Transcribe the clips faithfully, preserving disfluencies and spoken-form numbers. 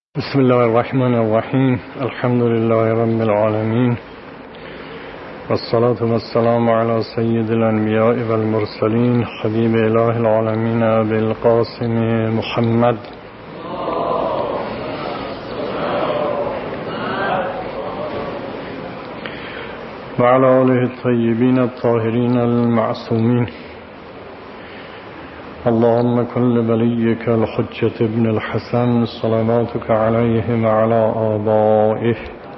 بسم الله الرحمن الرحیم. الحمد لله رب العالمین والصلاة والسلام على سید الانبیاء والمرسلین حبیب اله العالمین ابی القاسم محمد و علی آله الطیبین الطاهرین المعصومین. اللهم كن لوليك الحجة ابن الحسن صلواتك عليه وعلى آبائه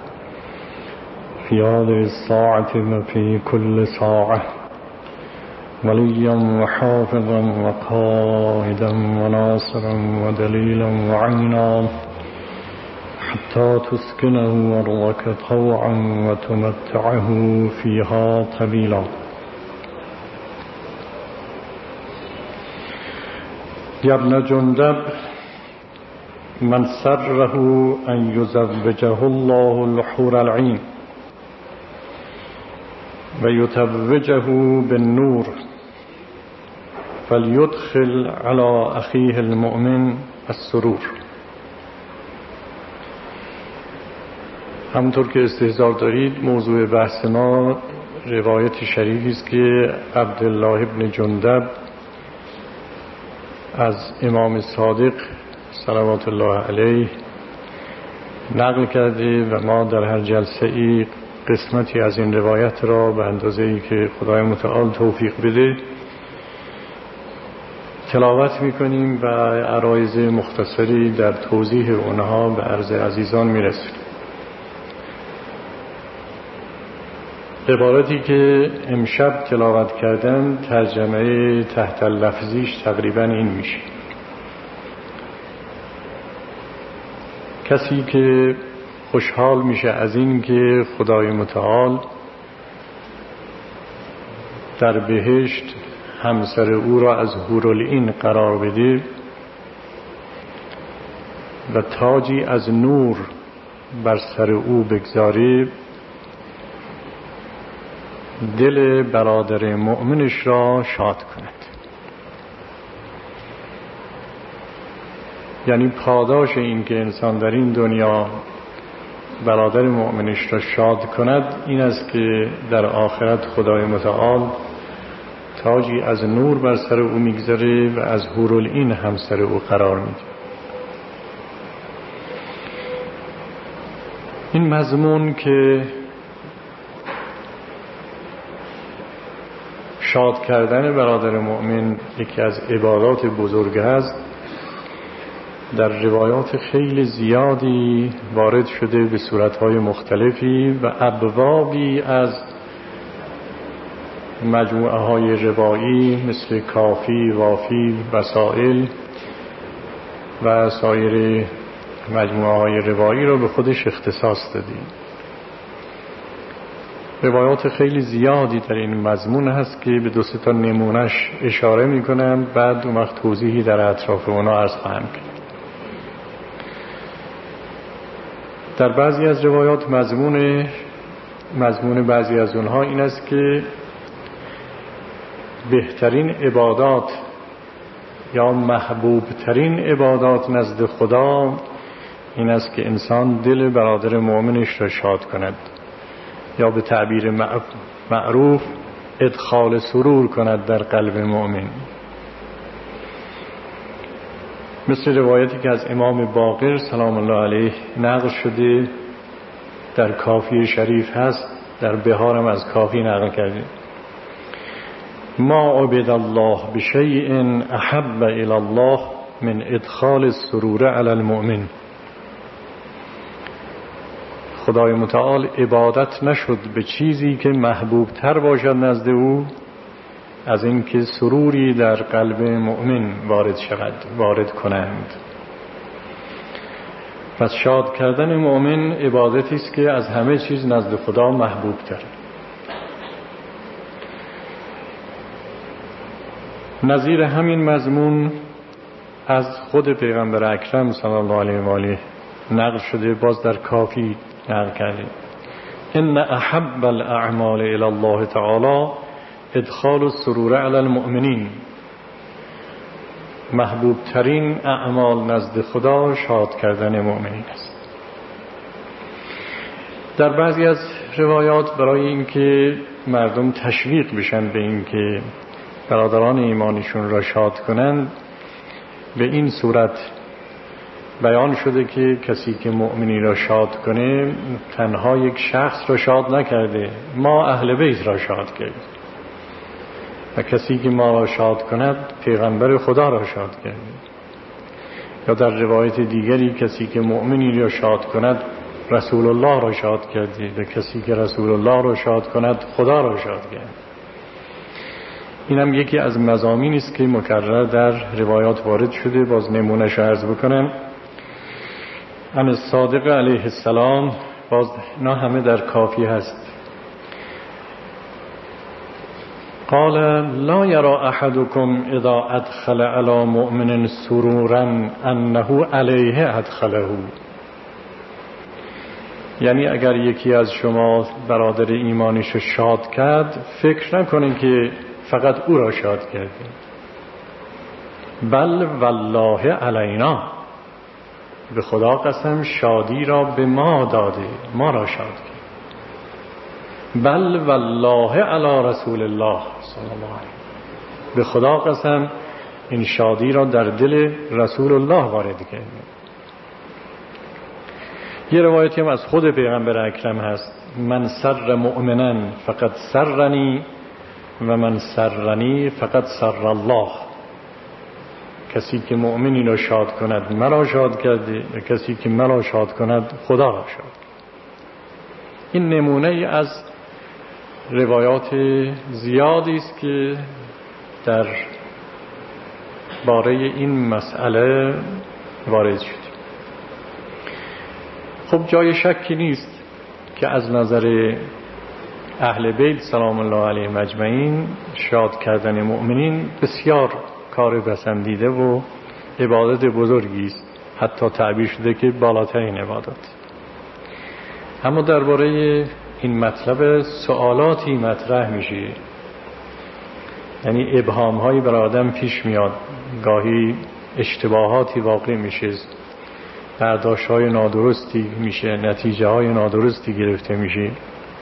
في هذه الساعة وفي كل ساعة وليا وحافظا وقائدا وناصرا ودليلا وعينا حتى تسكنه أرضك طوعا وتمتعه فيها طويلا. يا ابن جندب من سره أن يزوجه الله الحور العين ويتوجه بالنور فليدخل على أخيه المؤمن السرور. همونطور که استحضار دارید موضوع بحث ما روایت شریفی است که عبدالله ابن جندب از امام صادق صلوات الله علیه نقل کرده و ما در هر جلسه ای قسمتی از این روایت را به اندازه ای که خدای متعال توفیق بده تلاوت میکنیم و عرایض مختصری در توضیح اونها به عرض عزیزان میرسیم. عبارتی که امشب تلاوت کردن ترجمه تحت لفظیش تقریبا این میشه: کسی که خوشحال میشه از این که خدای متعال در بهشت همسر او را از حورالعین قرار بده و تاجی از نور بر سر او بگذاره، دل برادر مؤمنش را شاد کند. یعنی پاداش این که انسان در این دنیا برادر مؤمنش را شاد کند این است که در آخرت خدای متعال تاجی از نور بر سر او میگذاره و از حورالعین همسر او قرار میده. این مضمون که شاد کردن برادر مؤمن یکی از عبادات بزرگ است، در روایات خیلی زیادی وارد شده به صورتهای مختلفی و ابوابی از مجموعه های روایی مثل کافی، وافی، وسائل و سایر مجموعه های روایی را به خودش اختصاص داده. روایات خیلی زیادی در این مضمون هست که به دو سه تا نمونش اشاره میکنم، بعد اون وقت توضیحی در اطراف اونا عرض خواهم کرد. در بعضی از روایات مضمون مضمون بعضی از اونها این است که بهترین عبادات یا محبوب ترین عبادات نزد خدا این است که انسان دل برادر مؤمنش را شاد کند، یا به تعبیر معروف ادخال سرور کند در قلب مؤمن. مثل روایتی که از امام باقر سلام الله علیه نقل شده در کافی شریف هست، در بهارم از کافی نقل کرده: ما عبد الله بشیء احب الی الله من ادخال السرور علی المؤمن. خدای متعال عبادت نشد به چیزی که محبوب تر باشد نزد او از این که سروری در قلب مؤمن وارد شود، وارد کنند. پس شاد کردن مؤمن عبادتی است که از همه چیز نزد خدا محبوب تر. نظیر همین مضمون از خود پیغمبر اکرم صلی الله علیه و آله نقل شده، باز در کافی نقل کرده: ان احب الاعمال الی الله تعالی ادخال السرور علی المؤمنین محبوب ترین اعمال نزد خدا شاد کردن مؤمنین است. در بعضی از روایات برای اینکه مردم تشویق بشن به اینکه برادران ایمانیشون را شاد کنند، به این صورت بیان شده که کسی که مؤمنی را شاد کنه تنها یک شخص را شاد نکرده، ما اهل بیت را شاد کرد، و کسی که ما را شاد کند پیغمبر خدا را شاد کرد. یا در روایت دیگری کسی که مؤمنی را شاد کند رسول الله را شاد کرده، و کسی که رسول الله را شاد کند خدا را شاد کرد. این هم یکی از مضامینی است که مکرر در روایات وارد شده. باز نمونه‌اش عرض بکنم. عن الصادق علیه السلام، باز اینا همه در کافی هست. قال لا يرى احدكم اذا ادخل على مؤمن سرورا انه علیه ادخله. یعنی اگر یکی از شما برادر ایمانیش شاد کرد، فکر نکنین که فقط او را شاد کرده، بل والله علینا، به خدا قسم شادی را به ما داده، ما را شاد کرد. بل والله علی رسول الله صلی الله علیه، به خدا قسم این شادی را در دل رسول الله وارد کرد. یه روایتی هم از خود پیغمبر اکرم هست: من سر مؤمنا فقط سرنی و من سرنی فقط سر الله. کسی که مؤمنی را شاد کند مرا شاد کرده، و کسی که مرا شاد کند خدا را شاد کرد. این نمونه ای از روایات زیادی است که در باره این مسئله وارد شد. خب جای شکی نیست که از نظر اهل بیت سلام الله علیهم اجمعین شاد کردن مؤمنین بسیار کار پسندیده و عبادت بزرگی است، حتی تعبیر شده که بالاترین عبادت. اما درباره این مطلب سوالاتی مطرح میشه، یعنی ابهام هایی بر آدم پیش میاد، گاهی اشتباهاتی واقع میشه، برداشت های نادرستی میشه، نتیجه های نادرستی گرفته میشه.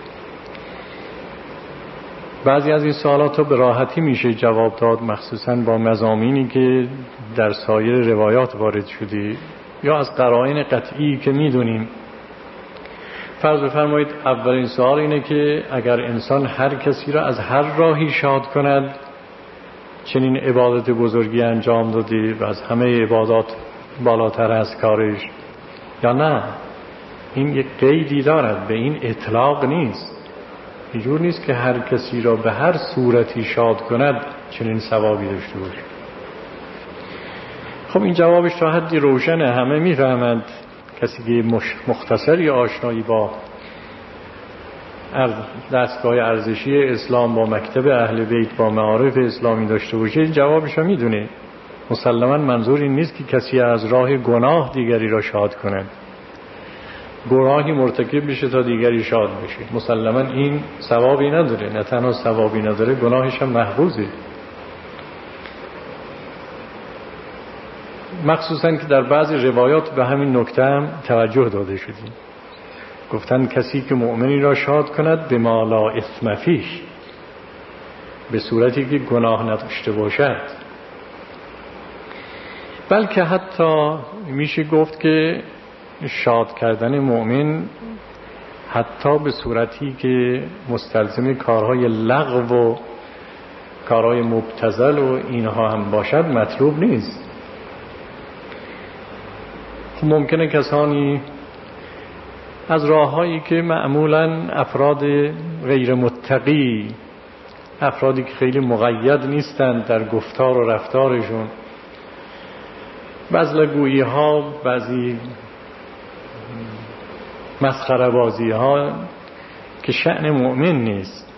بعضی از این سوالات به راحتی میشه جواب داد، مخصوصا با مضامینی که در سایر روایات وارد شده یا از قرائن قطعی که میدونیم. فرض بفرمایید اولین سوال اینه که اگر انسان هر کسی را از هر راهی شاد کند، چنین عبادت بزرگی انجام داده و از همه عبادات بالاتر از کارش، یا نه؟ این یک قیدی دارد، به این اطلاق نیست. اینجور نیست که هر کسی را به هر صورتی شاد کند چنین ثوابی داشته باشه. خب این جوابش تا حدی روشنه، همه میفهمند. کسی که مختصری آشنایی با دستگاه ارزشی اسلام، با مکتب اهل بیت، با معارف اسلامی داشته باشه، جوابش رو میدونه. مسلماً منظور این نیست که کسی از راه گناه دیگری را شاد کند، گناهی مرتکب بشه تا دیگری شاد بشه. مسلماً این ثوابی نداره، نه تنها ثوابی نداره، گناهش هم محفوظه. مخصوصاً که در بعضی روایات به همین نکته هم توجه داده شده. گفتن کسی که مؤمنی را شاد کند به ما لا اثم فیه، به صورتی که گناه نداشته باشد. بلکه حتی میشه گفت که شاد کردن مؤمن حتی به صورتی که مستلزم کارهای لغو و کارهای مبتذل و اینها هم باشد مطلوب نیست. ممکنه کسانی از راههایی که معمولاً افراد غیر متقی، افرادی که خیلی مقید نیستند در گفتار و رفتارشون، بزلگویی ها، بعضی مسخره بازی ها که شأن مؤمن نیست،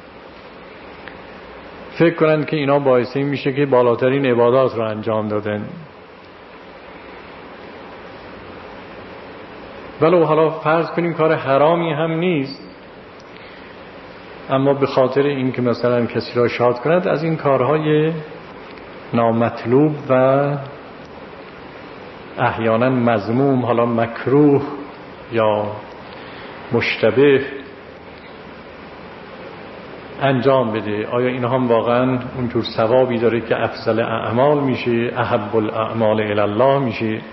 فکر کنند که اینا باعث این میشه که بالاترین عبادات رو انجام دادن. ولو حالا فرض کنیم کار حرامی هم نیست، اما به خاطر این که مثلا کسی را شاد کند از این کارهای نامطلوب و احیانا مذموم، حالا مکروه یا مشتبه انجام بده، آیا این هم واقعا اونجور ثوابی داره که افضل اعمال میشه، احب الاعمال الی الله میشه؟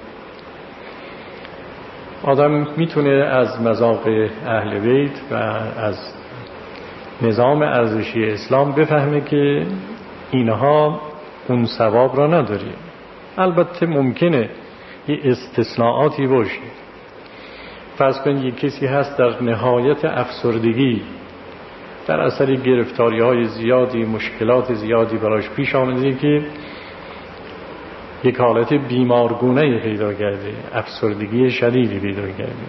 آدم میتونه از مذاق اهل بیت و از نظام ارزشی اسلام بفهمه که اینها اون ثواب را نداره. البته ممکنه یه استثناءاتی باشه. فرض کنید یک کسی هست در نهایت افسردگی، در اثر گرفتاری های زیادی، مشکلات زیادی براش پیش آمده که یک حالت بیمارگونه پیدا کرده، افسردگی شدیدی پیدا کرده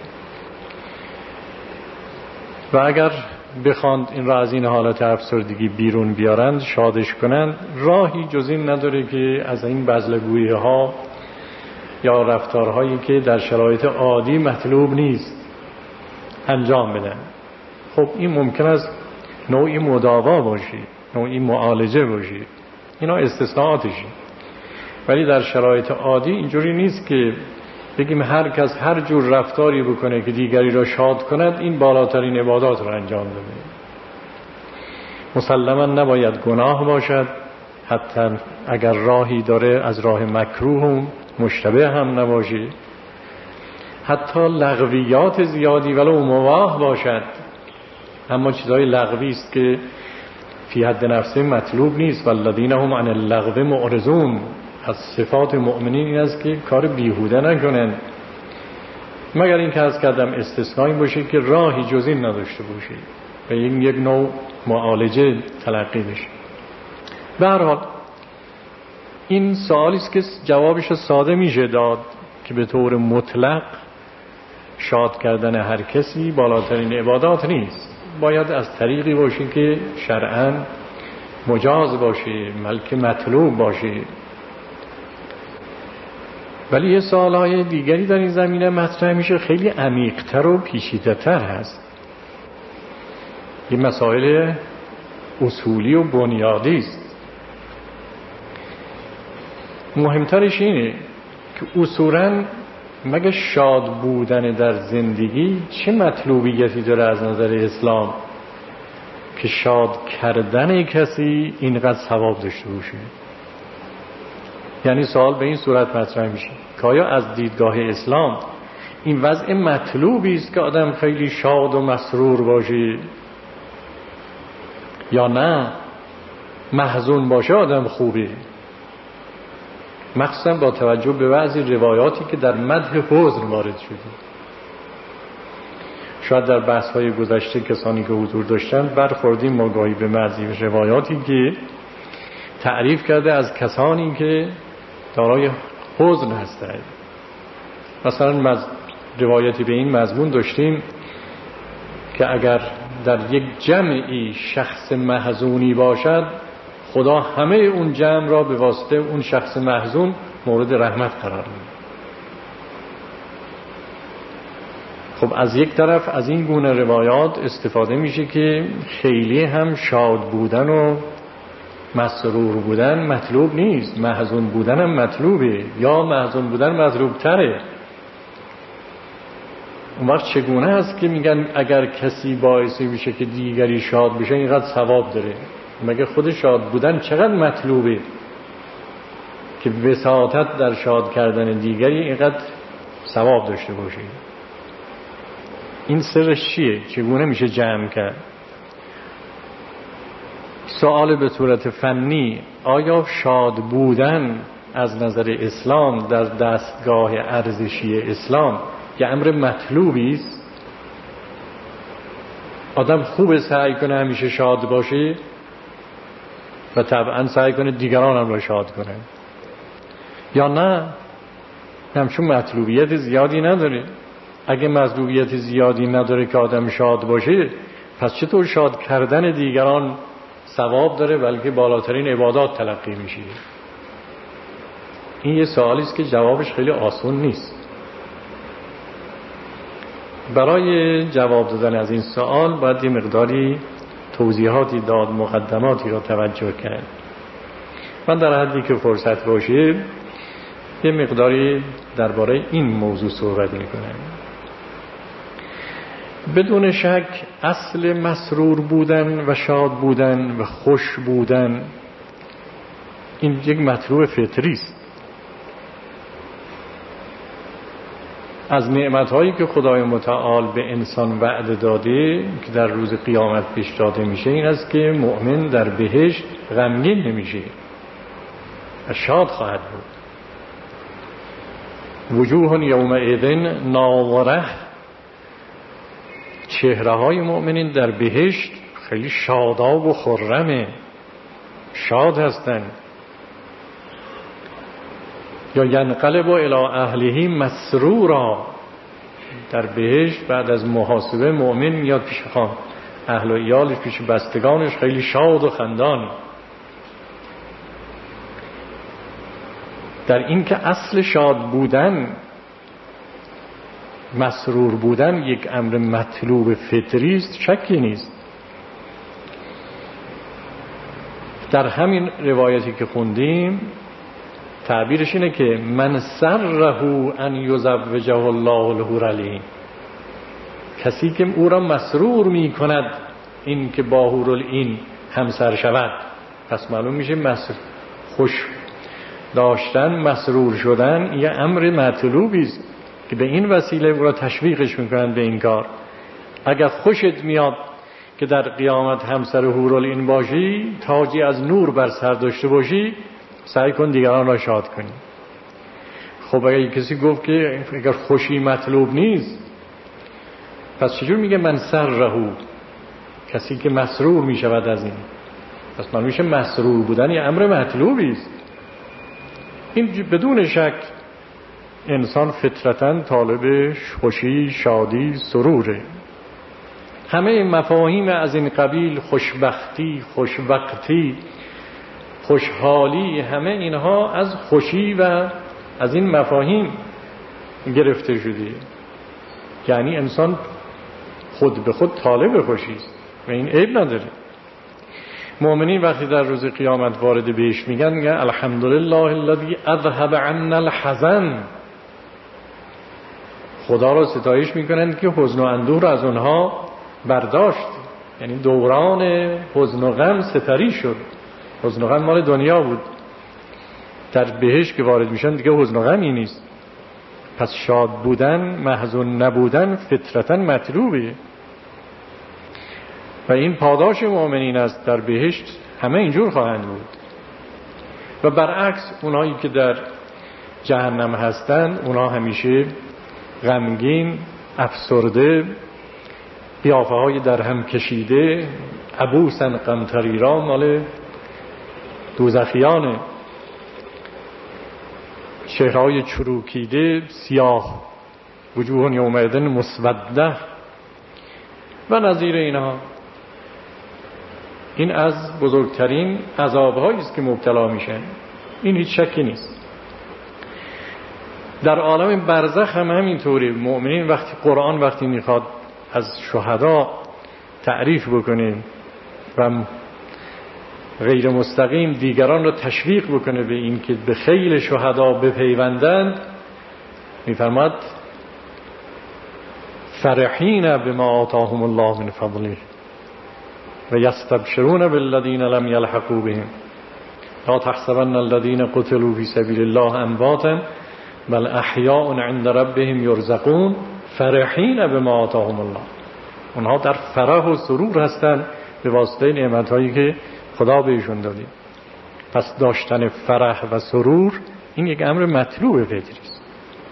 و اگر بخواند این را از این حالت افسردگی بیرون بیارند، شادش کنند، راهی جز این نداره که از این بزلگویی ها یا رفتارهایی که در شرایط عادی مطلوب نیست انجام بدن. خب این ممکن است نوعی مداوا باشه، نوعی معالجه باشه، اینا استثناءاتشه، ولی در شرایط عادی اینجوری نیست که بگیم هر کس هر جور رفتاری بکنه که دیگری را شاد کند این بالاترین عبادات را انجام بده. مسلما نباید گناه باشد، حتی اگر راهی داره از راه مکروه هم مشتبه هم نباشه، حتی لغویات زیادی ولو مباح باشد، اما چیزهای لغوی است که فی حد نفسه مطلوب نیست. والذین هم عن اللغو معرضون، از صفات مؤمنین این است که کار بیهوده نکنن، مگر این که از کردم استثنایی باشه که راهی جز این نداشته باشه و این یک نوع معالجه تلقی بشه. به هر حال این سوالی است که جوابش ساده میشه داد که به طور مطلق شاد کردن هر کسی بالاترین عبادات نیست، باید از طریقی باشه که شرعاً مجاز باشه، بلکه مطلوب باشه. ولی یه سوالهای دیگری در این زمینه مطرح میشه، خیلی عمیق‌تر و پیچیده‌تر هست. یه مسائل اصولی و بنیادی است. مهمترش اینه که اصولاً مگه شاد بودن در زندگی چه مطلوبیتی داره از نظر اسلام که شاد کردن کسی اینقدر ثواب داشته باشه؟ یعنی سوال به این صورت مطرح میشه که آیا از دیدگاه اسلام این وضع مطلوبی است که آدم خیلی شاد و مسرور باشه، یا نه محزون باشه آدم خوبه؟ مخصوصا با توجه به بعضی روایاتی که در مدح حزن وارد شده. شاید در بحث‌های گذشته کسانی که حضور داشتن برخوردیم ما گاهی به بعضی روایاتی که تعریف کرده از کسانی که دارای حزن هستند. مثلا روایتی به این مضمون داشتیم که اگر در یک جمعی شخص محزونی باشد، خدا همه اون جمع را به واسطه اون شخص محزون مورد رحمت قرار میده. خب از یک طرف از این گونه روایات استفاده میشه که خیلی هم شاد بودن و مسرور بودن مطلوب نیست، محزون بودن هم مطلوبه، یا محزون بودن مطلوب تره. اون وقت چگونه است که میگن اگر کسی باعثی میشه که دیگری شاد بشه اینقدر ثواب داره؟ مگه خود شاد بودن چقدر مطلوبه که وساطت در شاد کردن دیگری اینقدر ثواب داشته باشه؟ این سرش چیه؟ چگونه میشه جمع کرد؟ سوال به صورت فنی، آیا شاد بودن از نظر اسلام در دستگاه ارزشی اسلام یه امر مطلوبی است؟ آدم خوب سعی کنه همیشه شاد باشه و طبعا سعی کنه دیگران هم را شاد کنه، یا نه همچون مطلوبیت زیادی نداره؟ اگه مطلوبیت زیادی نداره که آدم شاد باشه، پس چطور شاد کردن دیگران ثواب داره بلکه بالاترین عبادات تلقی میشه؟ این یه سوالی است که جوابش خیلی آسان نیست. برای جواب دادن از این سوال باید یه مقداری توضیحاتی داد، مقدماتی را توجه کرد. من در حدی که فرصت باشه یه مقداری درباره این موضوع صحبت میکنم. بدون شک اصل مسرور بودن و شاد بودن و خوش بودن این یک مطلوب فطری است. از نعمت‌هایی که خدای متعال به انسان وعده داده که در روز قیامت پیش داده میشه این است که مؤمن در بهشت غمگین نمیشه و شاد خواهد بود. وجوه یومئذ ناظره، چهره های مؤمنین در بهشت خیلی شاداب و خرمه، شاد هستند. یا ینقلب الی اهله مسرورا، در بهشت بعد از محاسبه مؤمن میاد پیش خان اهل و ایالش، پیش بستگانش خیلی شاد و خندان. در این که اصل شاد بودن، مسرور بودن یک امر مطلوب فطری است، شکی نیست. در همین روایتی که خوندیم تعبیرش اینه که من سره ان یزوجه الله الحور العین، کسی که او را مسرور می کند این که با حور العین همسر شود. پس معلوم میشه مسرور خوش داشتن، مسرور شدن یه امر مطلوبی است که به این وسیله او را تشویقش میکنند به این کار. اگر خوشت میاد که در قیامت همسر حور العین باشی، تاجی از نور بر سر داشته باشی، سعی کن دیگران را شاد کنی. خب اگر کسی گفت که اگر خوشی مطلوب نیست، پس چجور میگه من سره، کسی که مسرور میشود از این؟ پس من میشه مسرور بودن یه امر مطلوبی است. این بدون شک انسان فطرتاً طالب خوشی، شادی، سروره. همه مفاهیم از این قبیل، خوشبختی، خوشوقتی، خوشحالی، همه اینها از خوشی و از این مفاهیم گرفته شده. یعنی انسان خود به خود طالب خوشی است و این عیب نداره. مؤمنین وقتی در روز قیامت وارد بهشت میگن میگن الحمدلله الذی اذهب عنا الحزن، خدا را ستایش میکنند که حزن و اندوه را از اونها برداشت. یعنی دوران حزن و غم سپری شد. حزن و غم مال دنیا بود، در بهشت که وارد میشن دیگه حزن و غمی نیست. پس شاد بودن، محزون نبودن فطرتاً مطلوبه و این پاداش مؤمنین است. در بهشت همه اینجور خواهند بود. و برعکس اونایی که در جهنم هستند، اونا همیشه غمگین، افسرده، قیافه های در هم کشیده، عبوسن قمطریرا، مال دوزخیانه، چهرهای چروکیده، سیاه، وجوه یومئذ مسوده و نظیر اینها. این از بزرگترین عذاب‌هایی است که مبتلا میشن، این هیچ شکی نیست. در عالم برزخ هم همینطوری. مؤمنین وقتی قرآن وقتی میخواد از شهدا تعریف بکنه و غیر مستقیم دیگران را تشویق بکنه به این که به خیل شهدا بپیوندند، میفرماد فرحین بما آتاهم الله من فضله و یستبشرون بالذین لم یلحقوا بهم لا تحسبن الذین قتلوا فی سبیل الله امواتا بل احیاء عند ربهم یرزقون فرحین بما آتاهم الله. اونها در فرح و سرور هستند به واسطه نعمت‌هایی که خدا بهشون داده. پس داشتن فرح و سرور این یک امر مطلوب فطری است.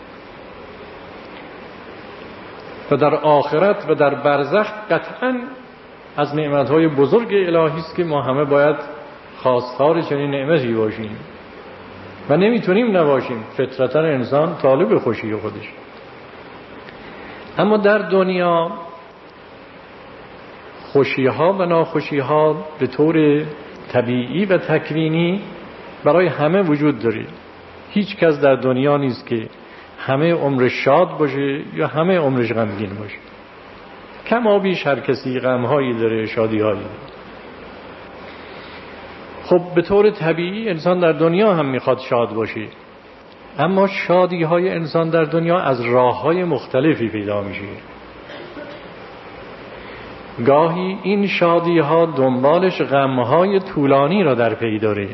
و در آخرت و در برزخ قطعاً از نعمت‌های بزرگ الهی است که ما همه باید خواستار چنین نعمتی باشیم و نمیتونیم نباشیم. فطرتاً انسان طالب خوشی خودش. اما در دنیا خوشی‌ها و ناخوشی‌ها به طور طبیعی و تکوینی برای همه وجود داره. هیچ کس در دنیا نیست که همه عمرش شاد باشه یا همه عمرش غمگین باشه. کما بیش هر کسی غم‌هایی داره، شادی‌هایی داره. خب به طور طبیعی انسان در دنیا هم میخواد شاد باشه، اما شادی های انسان در دنیا از راه های مختلفی پیدا میشه. گاهی این شادی ها دنبالش غم های طولانی را در پی داره.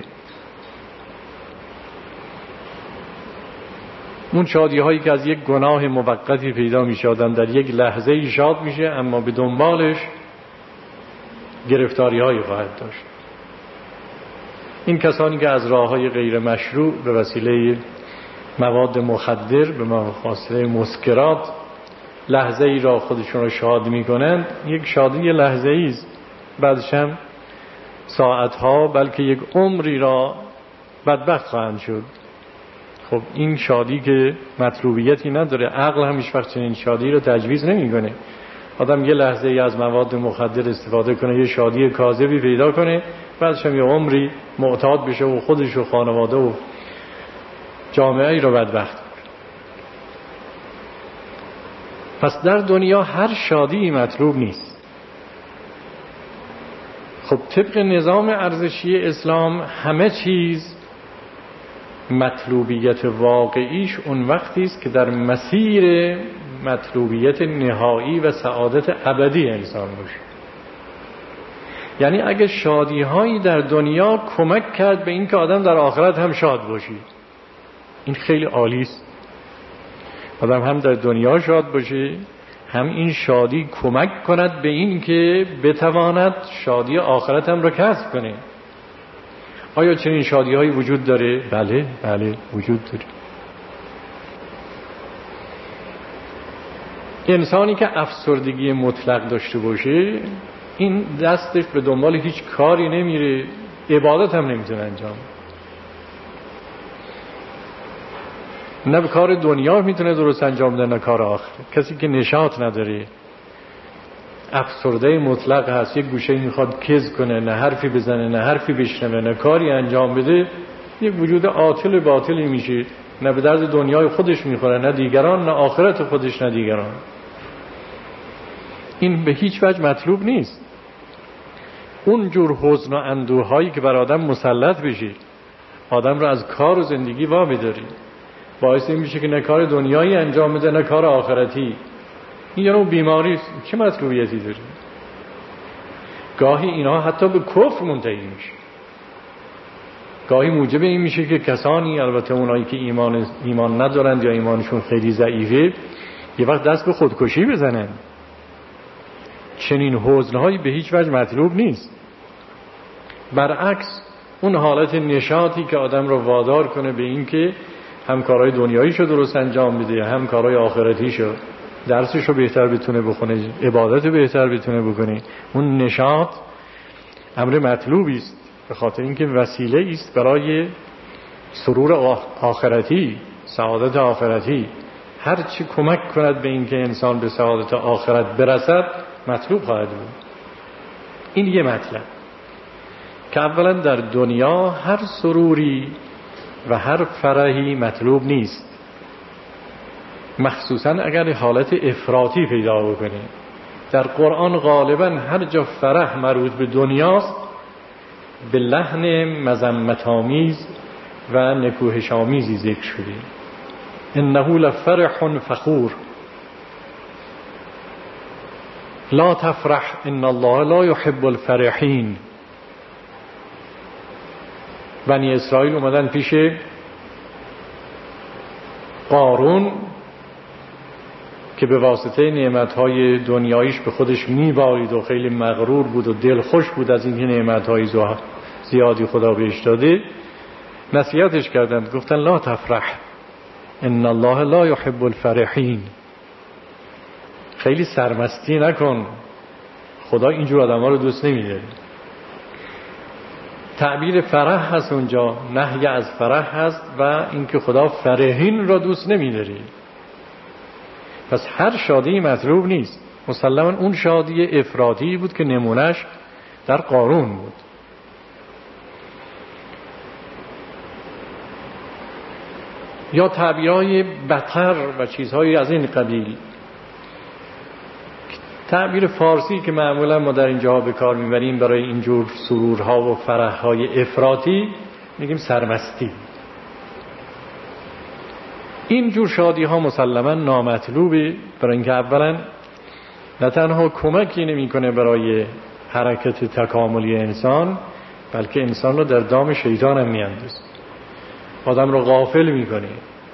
اون شادی هایی که از یک گناه موقتی پیدا میشه، آدم در یک لحظه ای شاد میشه اما به دنبالش گرفتاری هایی خواهد داشت. این کسانی که از راه های غیر مشروع به وسیله مواد مخدر، به وسیله مسکرات لحظه ای را خودشون را شاد میکنند، یک شادی لحظه ای است، بعدش هم ساعت ها بلکه یک عمری را بدبخت خواهند شد. خب این شادی که مطلوبیتی نداره، عقل هم هیچ وقت چنین شادی رو تجویز نمیکنه. آدم یه لحظه ای از مواد مخدر استفاده کنه، یه شادی کاذبی پیدا کنه، بعدش هم یه عمری معتاد بشه و خودش و خانواده و جامعه ای رو بدبخت. پس در دنیا هر شادی مطلوب نیست. خب طبق نظام ارزشی اسلام همه چیز مطلوبیت واقعیش اون وقتی است که در مسیر مطلوبیت نهایی و سعادت ابدی انسان باشه. یعنی اگه شادی هایی در دنیا کمک کرد به این که آدم در آخرت هم شاد باشی، این خیلی عالی است. آدم هم در دنیا شاد باشه، هم این شادی کمک کند به این که بتواند شادی آخرت هم را کسب کنه. آیا چنین شادی هایی وجود داره؟ بله بله وجود داره. انسانی که افسردگی مطلق داشته باشه، این دستش به دنبال هیچ کاری نمیره، عبادت هم نمیتونه انجام، نه به کار دنیا میتونه درست انجام بده نه کار آخر. کسی که نشاط نداره، افسرده مطلق هست، یک گوشه میخواد کز کنه، نه حرفی بزنه نه حرفی بشنوه نه کاری انجام بده، یک وجود عاطل باطلی میشه، نه به درد دنیای خودش میخوره نه دیگران، نه آخرت خودش نه دیگران. این به هیچ وجه مطلوب نیست. اون جور حزن و اندوه هایی که بر آدم مسلط بشه، آدم رو از کار و زندگی وامی داری، باعث این میشه که نه کار دنیایی انجام بده نه کار آخرتی. این یعنی بیماری است، چه مطلوبیتی داره؟ گاهی اینا حتی به کفر منتهی میشه. گاهی موجب این میشه که کسانی، البته اونایی که ایمان ایمان ندارند یا ایمانشون خیلی ضعیفه، یه وقت دست به خودکشی بزنن. چنین حزنهایی به هیچ وجه مطلوب نیست. برعکس اون حالت نشاطی که آدم رو وادار کنه به این که هم کارهای دنیاییشو درست انجام بده هم کارهای آخرتیشو، درسشو بهتر بتونه بخونه، عبادت بهتر بتونه بکنه، اون نشاط امر مطلوبی است، به خاطر اینکه وسیله است برای سرور آخرتی، سعادت آخرتی. هر چی کمک کند به اینکه انسان به سعادت آخرت برسد مطلوب خواهد بود. این یه مطلب که اولا در دنیا هر سروری و هر فرحی مطلوب نیست، مخصوصا اگر حالت افراطی پیدا بکنه. در قرآن غالبا هر جا فرح مربوط به دنیاست به لحن مذمت‌آمیز و نکوهش‌آمیزی ذکر شده. انه لفرح فخور لا تفرح ان الله لا يحب الفرحین. بنی اسرائیل اومدن پیش قارون که به واسطه نعمتهای دنیاییش به خودش میبارید و خیلی مغرور بود و دل خوش بود از اینکه نعمتهای زیادی خدا بهش داده، نصیحتش کردند، گفتن لا تفرح ان الله لا يحب الفرحین. خیلی سرمستی نکن، خدا اینجور آدم ها رو دوست نمیده. تعبیر فرح هست اونجا، نهی از فرح هست و اینکه خدا فرحین را دوست نمیداره. پس هر شادی مطلوب نیست. مسلماً اون شادی افراطی بود که نمونش در قارون بود. یا تعبیرهای بطر و چیزهایی از این قبیل. تعبیر فارسی که معمولا ما در اینجا به کار میبریم برای اینجور سرورها و فرحهای افراطی میگیم سرمستی. این جور شادی ها مسلما نامطلوبه، برای اینکه اولا نه تنها کمکی نمیکنه برای حرکت تکاملی انسان، بلکه انسان رو در دام شیطان هم میاندازه، آدم رو غافل میکنه،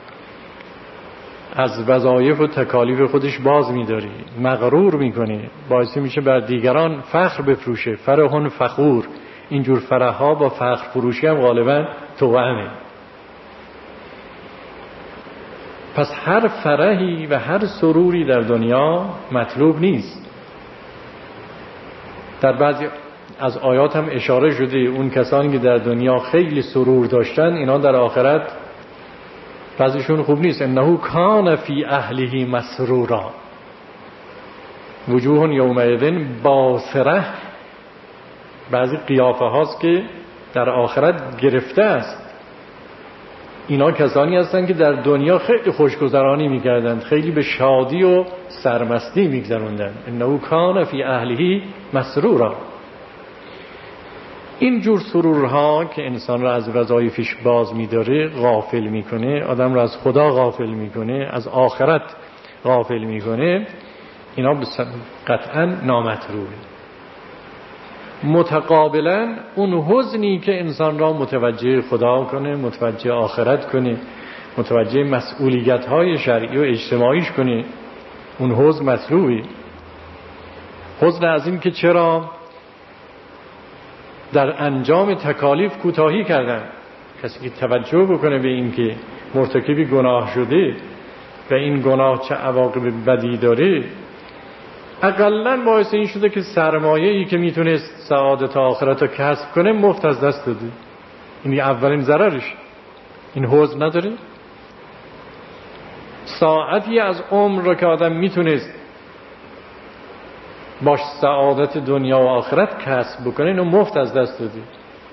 از وظایف و تکالیف خودش باز میداری، مغرور میکنه، باعث میشه بر دیگران فخر بفروشه. فرحون فخور، اینجور فرح ها با فخر فروشی هم غالبا توأمه. پس هر فرحی و هر سروری در دنیا مطلوب نیست. در بعضی از آیات هم اشاره شده اون کسانی که در دنیا خیلی سرور داشتن، اینا در آخرت بعضیشون خوب نیست. انه کان فی اهله مسرورا وجوه یومئذ باسره. بعضی قیافه هاست که در آخرت گرفته است. اینا کسانی هستند که در دنیا خیلی خوشگذرانی میکردند، خیلی به شادی و سرمستی میگذروندند. انه کان فی اهله مسرورا. این جور سرورها که انسان را از وظایفش باز می‌داره، غافل میکنه، آدم را از خدا غافل میکنه، از آخرت غافل میکنه، اینا قطعا نامطلوبه. متقابلا اون حزنی که انسان را متوجه خدا کنه، متوجه آخرت کنه، متوجه مسئولیت‌های شرعی و اجتماعیش کنه، اون حزن مطلوبه. حزن از این که چرا در انجام تکالیف کوتاهی کردن. کسی که توجه بکنه به این که مرتکبی گناه شده و این گناه چه عواقب بدی داره، اقلن باعث این شده که سرمایه‌ای که میتونست سعادت آخرت رو کسب کنه مفت از دست داده. این اولین ضررش. این حزن نداره. ساعتی از عمر رو که آدم میتونست باش سعادت دنیا و آخرت کسب بکنه، اینو مفت از دست داده.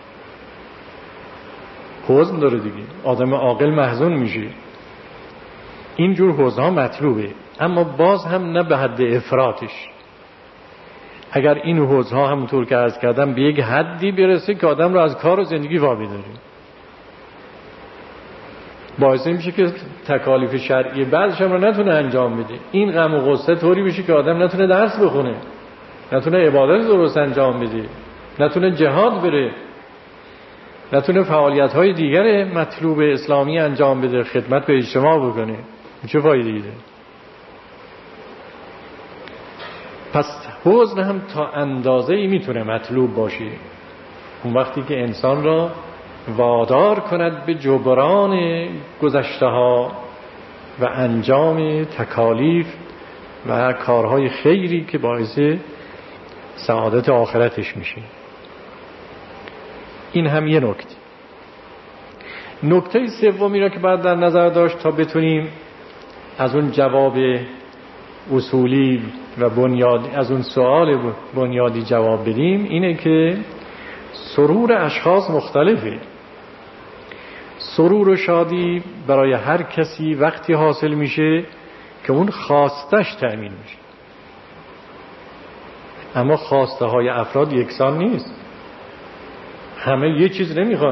حزن داره دیگه، آدم عاقل محزون میشه. اینجور حزنها مطلوبه، اما باز هم نه به حد افراطش. اگر این حزنها همونطور که عرض کردم به یک حدی برسه که آدم رو از کار و زندگی وامی داره، باعث میشه که تکالیف شرعی بعضش هم رو نتونه انجام بده. این غم و غصه طوری بشه که آدم نتونه درس بخونه، نتونه عبادت درست انجام بده، نتونه جهاد بره، نتونه فعالیت‌های دیگر مطلوب اسلامی انجام بده، خدمت به اجتماع بکنه. چه فایده‌ای داره؟ پس حزن هم تا اندازه‌ای میتونه مطلوب باشه، اون وقتی که انسان را وادار کند به جبران گذشته‌ها و انجام تکالیف و کارهای خیری که باعث سعادت آخرتش میشه. این هم یه نکته. نکته سومی را که باید در نظر داشت تا بتونیم از اون جواب اصولی و بنیادی، از اون سوال بنیادی جواب بدیم، اینه که سرور اشخاص مختلفه. سرور و شادی برای هر کسی وقتی حاصل میشه که اون خواستش تأمین میشه، اما خواسته های افراد یکسان نیست. همه یه چیز نمیخوان.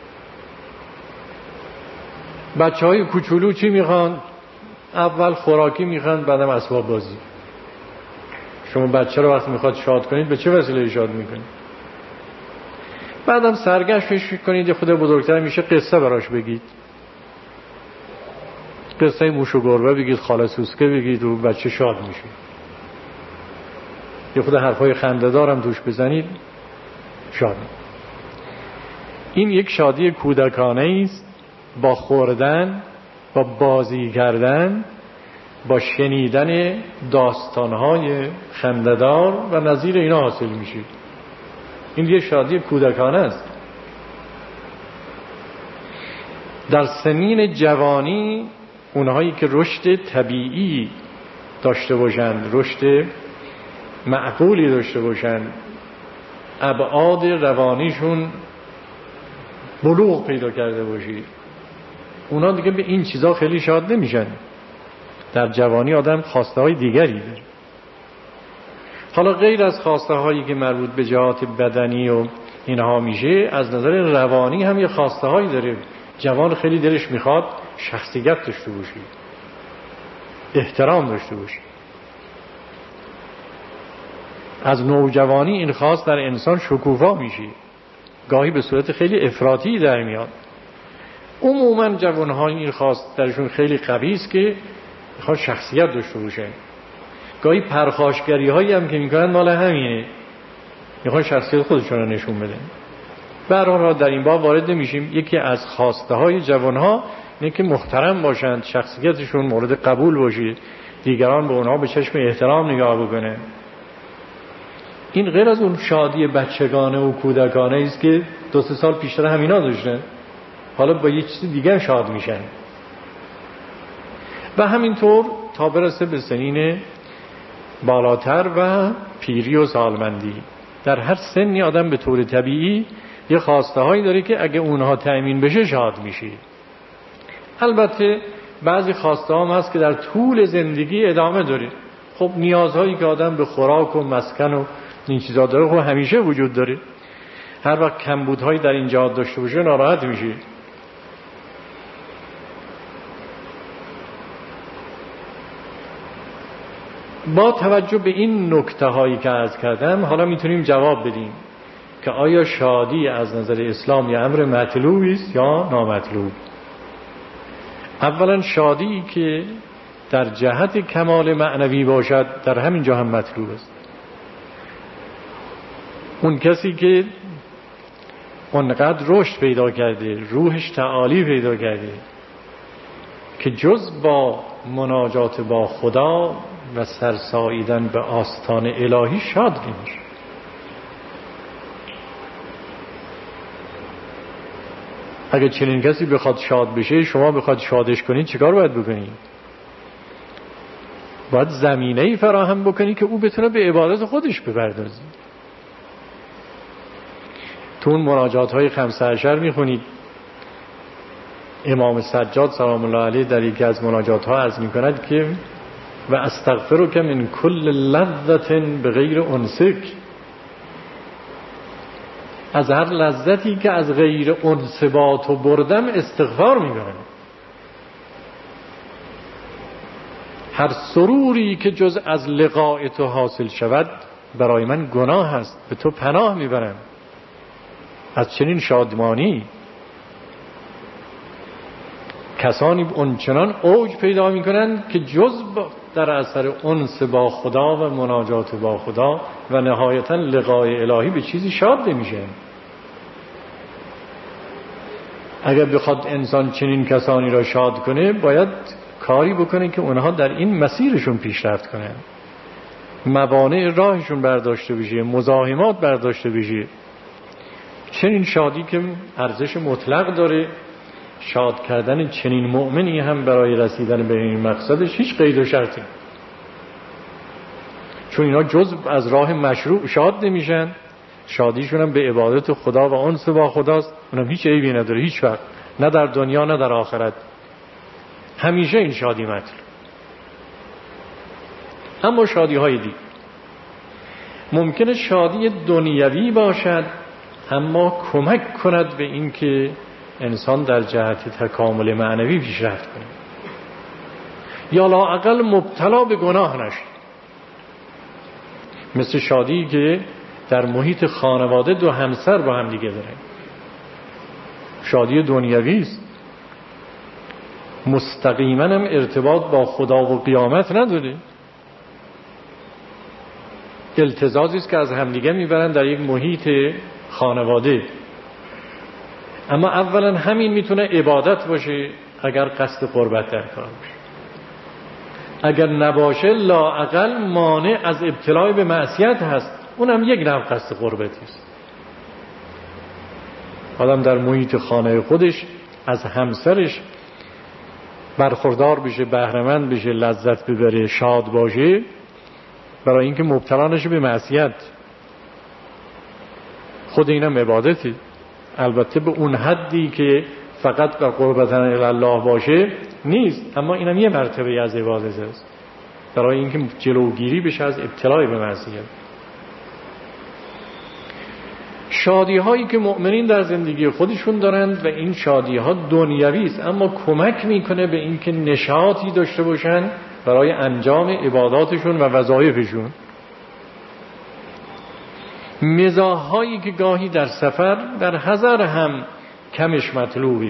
بچه های کوچولو چی میخوان؟ اول خوراکی میخوان، بعدم اسباب بازی. شما بچه رو وقتی میخواد شاد کنید به چه وسیله شاد میکنید؟ بعدم سرگشتش کنید، خود بزرگتر میشه قصه براش بگید، قصه موش و گربه بگید، خاله سوسکه بگید و بچه شاد میشه. یه خود حرفای خنده‌دار هم توش بزنید، شاد. این یک شادی کودکانه است، با خوردن، با بازی کردن، با شنیدن داستانهای خنده‌دار و نظیر اینا حاصل میشه. این یک شادی کودکانه است. در سنین جوانی اونهایی که رشد طبیعی داشته باشند، رشد معقولی داشته باشند، ابعاد روانیشون بلوغ پیدا کرده باشی، اونا دیگه به این چیزا خیلی شاد نمیشن. در جوانی آدم خواسته های دیگری داره. حالا غیر از خواسته هایی که مربوط به جهات بدنی و اینها میشه، از نظر روانی هم یه خواسته هایی داره. جوان خیلی دلش میخواد شخصیت داشته باشی، احترام داشته باشی. از نوجوانی این خواست در انسان شکوفا میشه، گاهی به صورت خیلی افراطی در میاد. عموما جوان‌ها این خواست درشون خیلی قوی است که میخواد شخصیت داشته باشه. گاهی پرخاشگری هایی هم که میکنن مال همینه، میخوان شخصیت خودشون رو نشون بدن. به هر حال در این باب وارد نمیشیم. یکی از خواسته های جوان‌ها اینه که محترم باشند، شخصیتشون مورد قبول باشه، دیگران به اونها به چشم احترام نگاه بکنه. این غیر از اون شادی بچگانه و کودکانه است که دو سه سال پیشتر همینا داشتن، حالا با یه چیز دیگه شاد میشن. و همینطور تا برسه به سنین بالاتر و پیری و سالمندی. در هر سنی آدم به طور طبیعی یه خواسته هایی داره که اگه اونها تأمین بشه شاد میشه. البته بعضی خواسته هم هست که در طول زندگی ادامه داره. خب نیازهایی که آدم به خوراک و مسکن و این چیزا داره خب همیشه وجود داره. هر وقت کمبودهایی در این جهات داشته باشه ناراحت میشه. با توجه به این نکته هایی که عرض کردم حالا میتونیم جواب بدیم که آیا شادی از نظر اسلام یه امر مطلوبی است یا نامطلوب. اولا شادی که در جهت کمال معنوی باشد در همین جا هم مطلوب است. اون کسی که اونقدر رشد پیدا کرده، روحش تعالی پیدا کرده که جز با مناجات با خدا و سرساییدن به آستان الهی شاد نمیشه. اگه چنین کسی بخواد شاد بشه، شما بخواد شادش کنید چیکار باید بکنید؟ باید زمینه‌ای فراهم بکنید که او بتونه به عبادت خودش بپردازه. تو اون مناجات های خمسه عشر میخونید امام سجاد سلام الله علیه در یکی از مناجات ها عرض میکند که و استغفرک من کل لذت بغیر انسک، از هر لذتی که از غیر انس با تو بردم استغفار میکنم. هر سروری که جز از لقاء تو حاصل شود برای من گناه است، به تو پناه میبرم از چنین شادمانی. کسانی اونچنان اوج پیدا میکنند که جز در اثر انس با خدا و مناجات با خدا و نهایتا لقاء الهی به چیزی شاد نمیشه. اگر بخواد انسان چنین کسانی را شاد کنه باید کاری بکنه که اونها در این مسیرشون پیشرفت کنن، موانع راهشون برداشته بشه، مزاحمات برداشته بشه. چنین شادی که ارزش مطلق داره، شاد کردن چنین مؤمنی هم برای رسیدن به این مقصدش هیچ قید و شرطی، چون اینا جز از راه مشروع شاد نمیشن. شادیشون هم به عبادت خدا و انس با خداست. اونم هیچ عیبی نداره، هیچ وقت، نه در دنیا نه در آخرت، همیشه این شادی مطلوب. اما شادی های دیگه ممکنه شادی دنیوی باشد اما کمک کند به این که انسان در جهت تکامل معنوی پیشرفت کنه، یا لااقل مبتلا به گناه نشه. مثل شادی که در محیط خانواده دو همسر با هم دیگه داره، شادی دنیوی است، مستقیما هم ارتباط با خدا و قیامت نداره، التزازی است که از همدیگه میبرن در یک محیط خانواده. اما اولا همین میتونه عبادت باشه اگر قصد قربت در کار باشه. اگر نباشه لااقل مانع از ابتلای به معصیت هست، اونم یک نوع قصد قربتی است. آدم در محیط خانه خودش از همسرش برخوردار بشه، بهره‌مند بشه، لذت ببره، شاد باشه، برای اینکه مبتلا نشه به معصیت. خود اینم عبادتی، البته به اون حدی که فقط به قربتن الله باشه نیست، اما اینم یه مرتبه از عبادت است، برای اینکه جلوگیری بشه از ابتلای به معصیت. شادی هایی که مؤمنین در زندگی خودشون دارند و این شادی ها دنیوی است، اما کمک میکنه به اینکه نشاطی داشته باشن برای انجام عباداتشون و وظایفشون. مزاح هایی که گاهی در سفر در حضر هم کمش مطلوبی،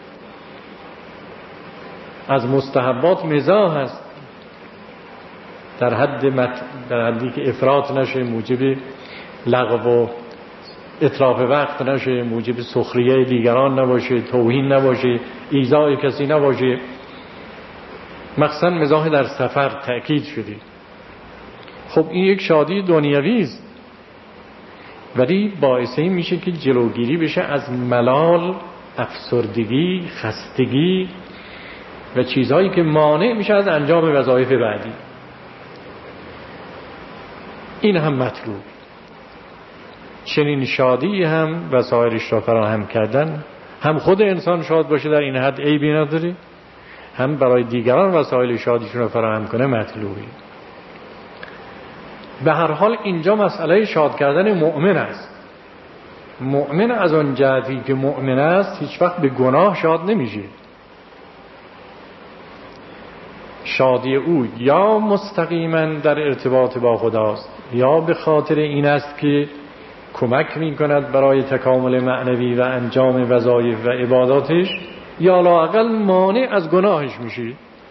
از مستحبات مزاح هست در حد مت... در حدی که افراط نشه، موجب لغو و اتراف وقت نشه، موجب سخریه دیگران نباشه، توهین نباشه، ایذای کسی نباشه. مخصوصا مزاح در سفر تأکید شده. خب این یک شادی دنیوی است، ولی باعث این میشه که جلوگیری بشه از ملال، افسردگی، خستگی و چیزهایی که مانع میشه از انجام وظایف بعدی. این هم مطلوب. چنین شادی هم وسایلش را فراهم کردن، هم خود انسان شاد باشه در این حد عیبی نداره، هم برای دیگران وسایل شادیشون را فراهم کنه مطلوبی. به هر حال اینجا مسئله شاد کردن مؤمن است. مؤمن از آن جهتی که مؤمن است هیچ وقت به گناه شاد نمیشه. شادی او یا مستقیما در ارتباط با خداست، یا به خاطر این است که کمک می کند برای تکامل معنوی و انجام وظایف و عباداتش، یا لااقل مانع از گناهش میشه.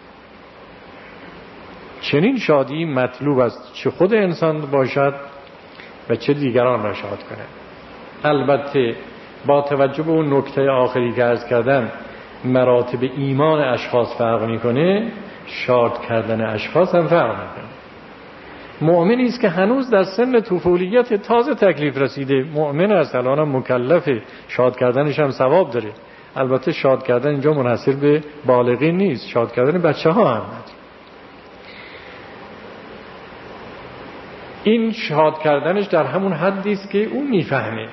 چنین شادی مطلوب است، چه خود انسان باشد و چه دیگران را شاد کند. البته با توجه به اون نکته آخری که عرض کردم، مراتب ایمان اشخاص فرق میکنه، شاد کردن اشخاص هم فرق میکنه. مؤمنی است که هنوز در سن طفولیت تازه تکلیف رسیده، مؤمن است، الان هم مکلفه، شاد کردنش هم ثواب داره. البته شاد کردن اینجا منحصر به بالغین نیست، شاد کردن بچه ها هم. این شاد کردنش در همون حدی است که او میفهمه.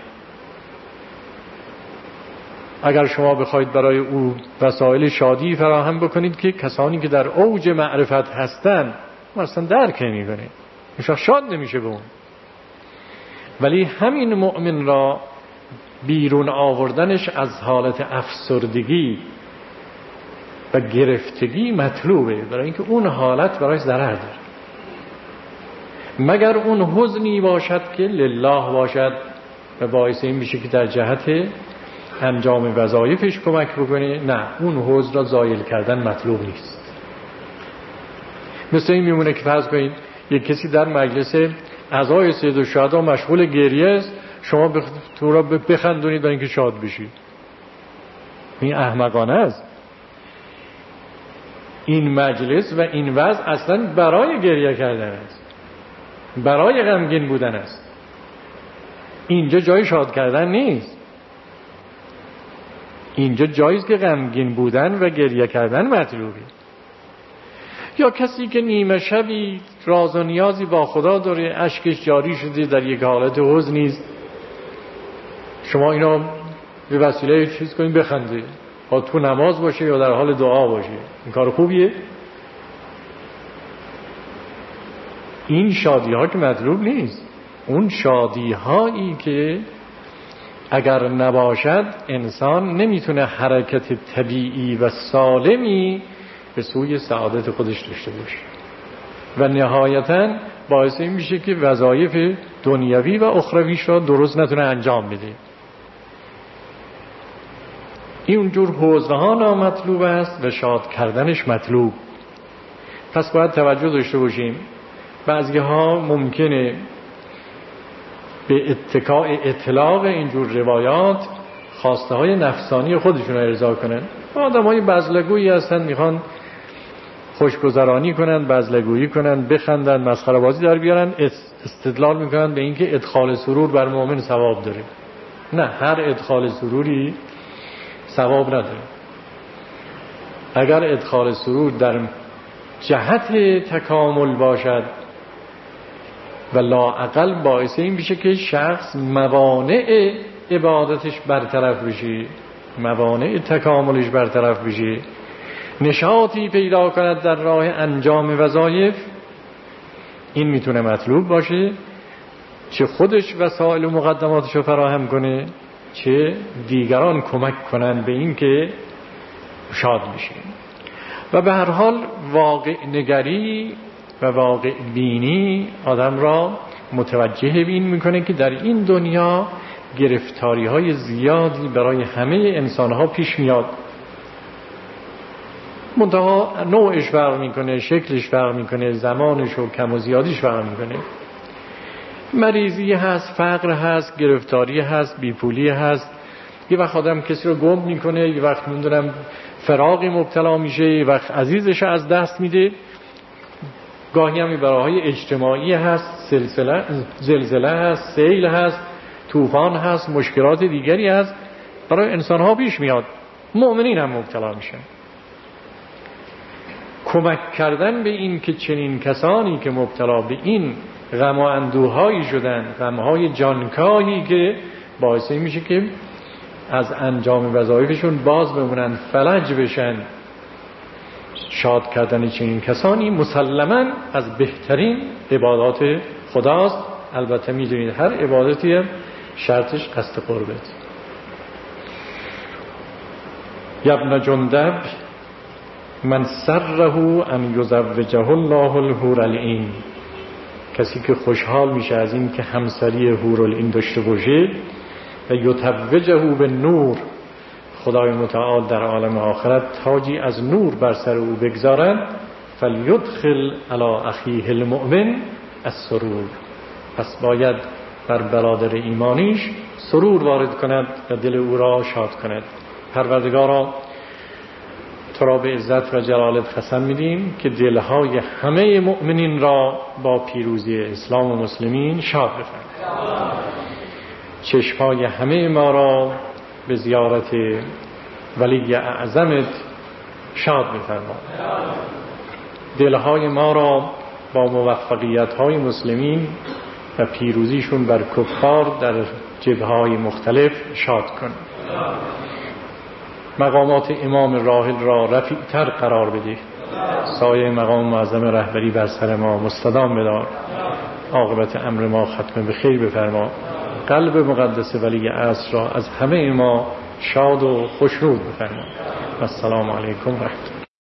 اگر شما بخواید برای او وسایل شادی فراهم بکنید که کسانی که در اوج معرفت هستن مثلا درک نمی‌کنه، میشه شاد نمیشه به اون. ولی همین مؤمن را بیرون آوردنش از حالت افسردگی و گرفتگی مطلوبه، برای اینکه اون حالت برایش ضرر داره. مگر اون حزنی باشد که لله باشد و باعث این میشه که در جهت انجام وظایفش کمک بکنه، نه، اون حزن را زایل کردن مطلوب نیست. مثل این میمونه که فرض کنید یک کسی در مجلس اعضای سید الشهدا مشغول گریه است، شما بخ... تو را بخندونید برای اینکه شاد بشید. این احمقانه است. این مجلس و این وضع اصلا برای گریه کردن است، برای غمگین بودن است. اینجا جای شاد کردن نیست. اینجا جاییست که غمگین بودن و گریه کردن مطلوبه. یا کسی که نیمه شبی راز و نیازی با خدا داره، اشکش جاری شده، در یک حالت حزن نیست، شما اینا به وسیله چیز کنید بخنده، ها تو نماز باشه یا در حال دعا باشه، این کار خوبیه؟ این شادی ها که مطلوب نیست. اون شادی هایی که اگر نباشد انسان نمیتونه حرکت طبیعی و سالمی به سوی سعادت خودش داشته باشه و نهایتاً باعث این میشه که وظایف دنیوی و اخرویش را درست نتونه انجام بده. این اونجور حوزها نامطلوب است و شاد کردنش مطلوب. پس باید توجه داشته باشیم. بعضی ها ممکنه به اتکاء اطلاق اینجور روایات خواسته های نفسانی خودشون رو ارضا کنن. آدم های بزلگویی هستن، میخوان خوشگذرانی کنن، بزلگویی کنن، بخندن، مسخره بازی در بیارن، استدلال میکنن به اینکه ادخال سرور بر مؤمن ثواب داره. نه، هر ادخال سروری ثواب نداره. اگر ادخال سرور در جهت تکامل باشد و لااقل باعث این بشه که شخص موانع عبادتش برطرف بشه، موانع تکاملش برطرف بشه، نشاطی پیدا کند در راه انجام وظایف، این میتونه مطلوب باشه. چه خودش وسایل و مقدماتش رو فراهم کنه، چه دیگران کمک کنن به این که شاد بشه. و به هر حال واقع نگری و واقع بینی آدم را متوجه بین میکنه که در این دنیا گرفتاری های زیادی برای همه انسان ها پیش میاد، منتها نوعش فرق میکنه، شکلش فرق میکنه، زمانش و کم و زیادیش فرق میکنه. مریضی هست، فقر هست، گرفتاری هست، بیپولی هست، یه وقت آدم کسی رو گم میکنه، یه وقت میدونم فراقی مبتلا میشه، یه وقت عزیزش از دست میده. گاهی هم بلاهای اجتماعی هست، سلسله زلزله هست، سیل هست، طوفان هست، مشکلات دیگری هست برای انسان ها پیش میاد. مؤمنین هم مبتلا میشن. کمک کردن به این که چنین کسانی که مبتلا به این غم و اندوهایی شدن، غمهای جانکاهی که باعث میشه که از انجام وظایفشون باز بمونن، فلج بشن، شاد کردن چنین کسانی مسلماً از بهترین عبادات خداست. البته میدونید هر عبادتی شرطش قصد قربت. ابن جندب من سره ان یزوجه الله الحور العین، کسی که خوشحال میشه از این که همسری حور العین داشته باشه و یتوجه به نور، خدای متعال در عالم آخرت تاجی از نور بر سر او بگذارد، فلیدخل علی اخیه المؤمن السرور، پس باید بر برادر ایمانیش سرور وارد کند و دل او را شاد کند. پروردگارا تو را به عزت و جلالت قسم میدیم که دلهای همه مؤمنین را با پیروزی اسلام و مسلمین شاد بفرما. چشمهای همه ما را به زیارت ولی اعظمت شاد بفرما. دلهای ما را با موفقیت‌های مسلمین و پیروزیشون بر کفار در جبهه‌های مختلف شاد کن. مقامات امام راحل را رفیع‌تر قرار بده. سایه مقام معظم رهبری بر سر ما مستدام بدار. عاقبت امر ما ختم به خیر بفرما. قلب مقدس ولی عصر را از همه ما شاد و خوشنود بفرما. السلام علیکم و رحمت الله.